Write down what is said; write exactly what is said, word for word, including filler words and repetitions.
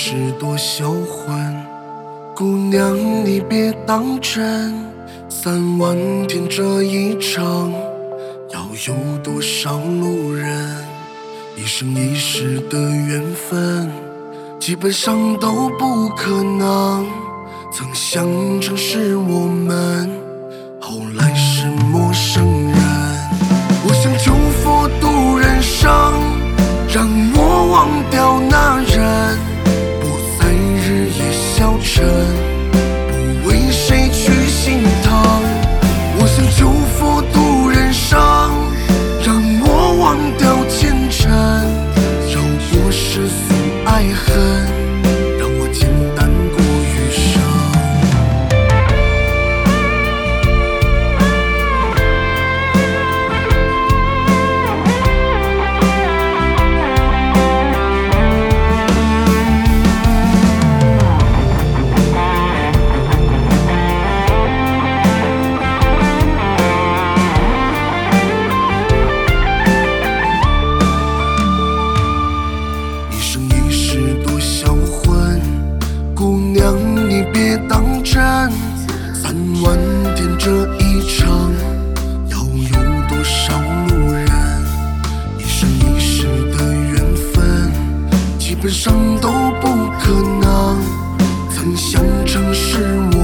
是朵销魂，姑娘你别当真，三万天这一程，要有多少路人？一生一世的缘分，基本上都不可能。曾相称是我们，后来是陌生人。我想求佛度人生，让我忘掉那人，不再日夜消沉，不为谁去心疼。我想求佛度人生，让我忘掉前尘，绕过世俗爱恨，让我简单过余生。姑娘你别当真，三万天这一程，要有多少路人？一生一世的缘分，基本上都不可能。曾相称是我